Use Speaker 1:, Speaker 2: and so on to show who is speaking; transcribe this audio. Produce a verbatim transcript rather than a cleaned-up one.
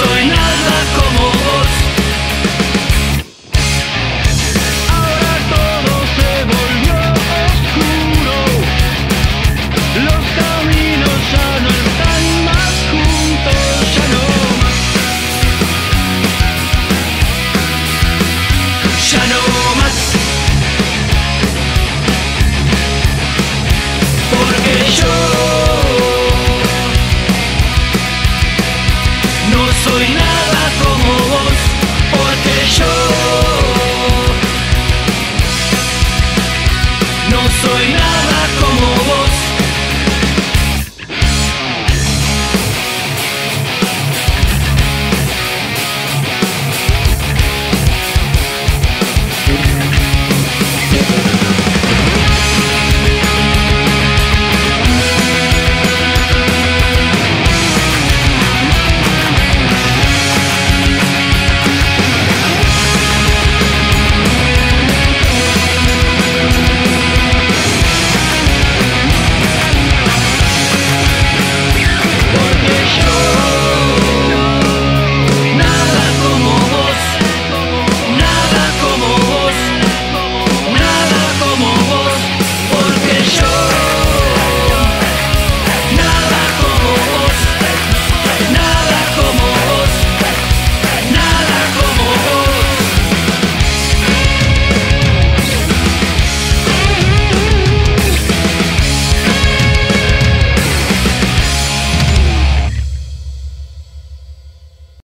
Speaker 1: soy nada como vos.
Speaker 2: Ahora todo se volvió oscuro, los caminos ya no están más juntos, ya no más,
Speaker 1: Ya no más. Porque yo no soy nada como vos. Porque yo